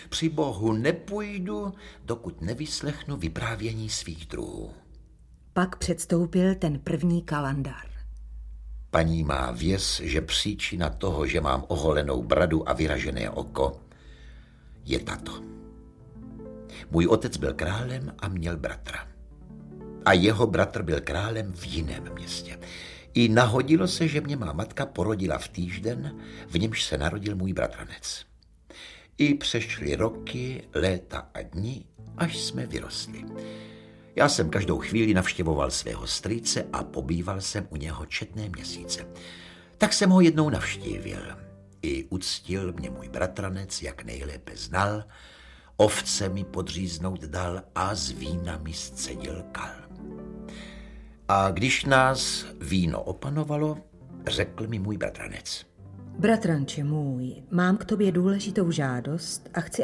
při Bohu nepůjdu, dokud nevyslechnu vyprávění svých druhů. Pak předstoupil ten první kalandar. Paní má věz, že příčina toho, že mám oholenou bradu a vyražené oko, je tato. Můj otec byl králem a měl bratra. A jeho bratr byl králem v jiném městě. I nahodilo se, že mě má matka porodila v týžden, v němž se narodil můj bratranec. I přešly roky, léta a dny, až jsme vyrostli. Já jsem každou chvíli navštěvoval svého strýce a pobýval jsem u něho četné měsíce. Tak jsem ho jednou navštívil. I uctil mě můj bratranec, jak nejlépe znal, ovce mi podříznout dal a z vína mi scedil kal. A když nás víno opanovalo, řekl mi můj bratranec. Bratranče můj, mám k tobě důležitou žádost a chci,